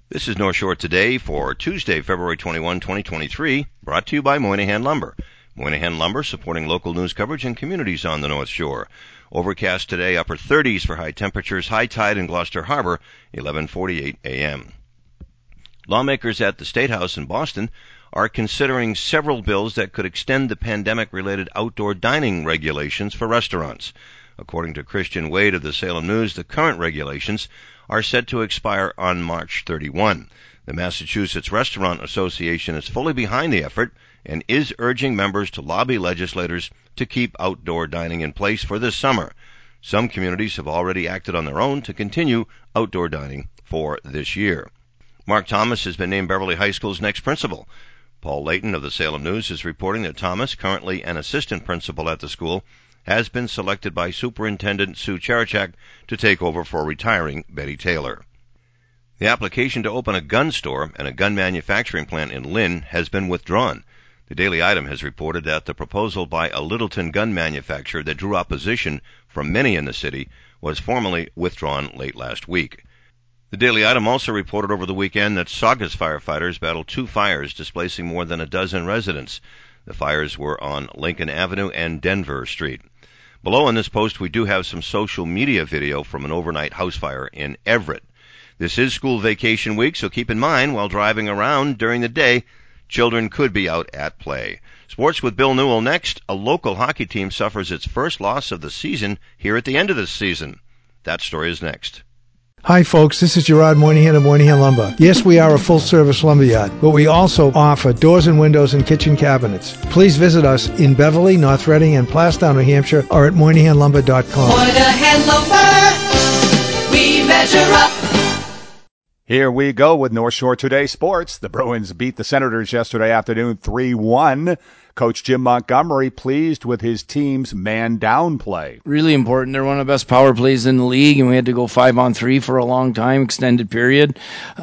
This is North Shore Today for Tuesday, February 21, 2023, brought to you by Moynihan Lumber. Moynihan Lumber supporting local news coverage and communities on the North Shore. Overcast today, upper 30s for high temperatures, high tide in Gloucester Harbor, 11:48 a.m. Lawmakers at the State House in Boston are considering several bills that could extend the pandemic-related outdoor dining regulations for restaurants. According to Christian Wade of the Salem News, the current regulations are set to expire on March 31. The Massachusetts Restaurant Association is fully behind the effort and is urging members to lobby legislators to keep outdoor dining in place for this summer. Some communities have already acted on their own to continue outdoor dining for this year. Mark Thomas has been named Beverly High School's next principal. Paul Layton of the Salem News is reporting that Thomas, currently an assistant principal at the school, has been selected by Superintendent Sue Cherachak to take over for retiring Betty Taylor. The application to open a gun store and a gun manufacturing plant in Lynn has been withdrawn. The Daily Item has reported that the proposal by a Littleton gun manufacturer that drew opposition from many in the city was formally withdrawn late last week. The Daily Item also reported over the weekend that Saugus firefighters battled two fires, displacing more than a dozen residents. The fires were on Lincoln Avenue and Denver Street. Below in this post, we do have some social media video from an overnight house fire in Everett. This is school vacation week, so keep in mind, while driving around during the day, children could be out at play. Sports with Bill Newell next. A local hockey team suffers its first loss of the season here at the end of this season. That story is next. Hi folks, this is Gerard Moynihan of Moynihan Lumber. Yes, we are a full-service lumberyard, but we also offer doors and windows and kitchen cabinets. Please visit us in Beverly, North Reading, and Plastown, New Hampshire, or at MoynihanLumber.com. Moynihan Lumber, we measure up. Here we go with North Shore Today Sports. The Bruins beat the Senators yesterday afternoon 3-1. Coach Jim Montgomery pleased with his team's man-down play. Really important. They're one of the best power plays in the league, and we had to go 5-on-3 for a long time, extended period.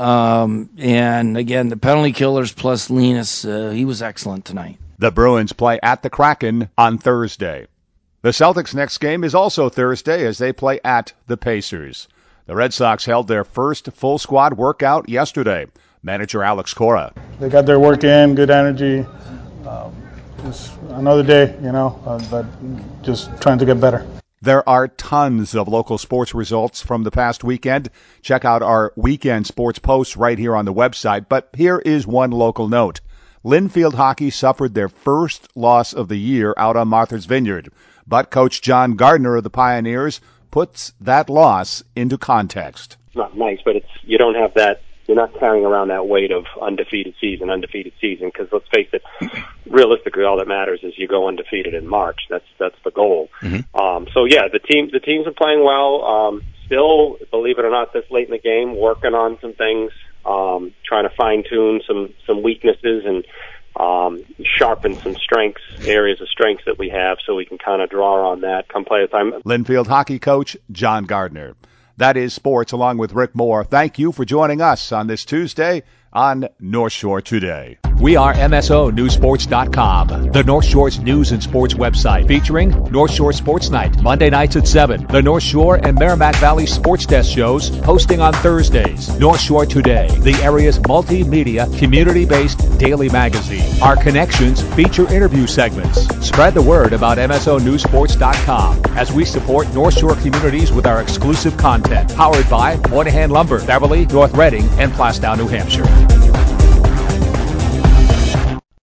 And again, the penalty killers plus Linus, he was excellent tonight. The Bruins play at the Kraken on Thursday. The Celtics' next game is also Thursday as they play at the Pacers. The Red Sox held their first full squad workout yesterday. Manager Alex Cora. They got their work in, good energy. It's another day, but just trying to get better. There are tons of local sports results from the past weekend. Check out our weekend sports posts right here on the website. But here is one local note. Linfield Hockey suffered their first loss of the year out on Martha's Vineyard. But Coach John Gardner of the Pioneers puts that loss into context. It's not nice, but you don't have that. You're not carrying around that weight of undefeated season, because let's face it, realistically, all that matters is you go undefeated in March. That's the goal. Mm-hmm. The teams are playing well. Still, believe it or not, this late in the game, working on some things, trying to fine tune some weaknesses and sharpen some areas of strengths that we have, so we can kind of draw on that come play time. Linfield hockey coach John Gardner. That is sports, along with Rick Moore. Thank you for joining us on this Tuesday on North Shore Today. We are MSONewsports.com, the North Shore's news and sports website, featuring North Shore Sports Night, Monday nights at 7. The North Shore and Merrimack Valley Sports Desk shows, hosting on Thursdays. North Shore Today, the area's multimedia, community-based daily magazine. Our connections feature interview segments. Spread the word about MSONewsports.com as we support North Shore communities with our exclusive content. Powered by Moynihan Lumber, Beverly, North Reading, and Plastown, New Hampshire.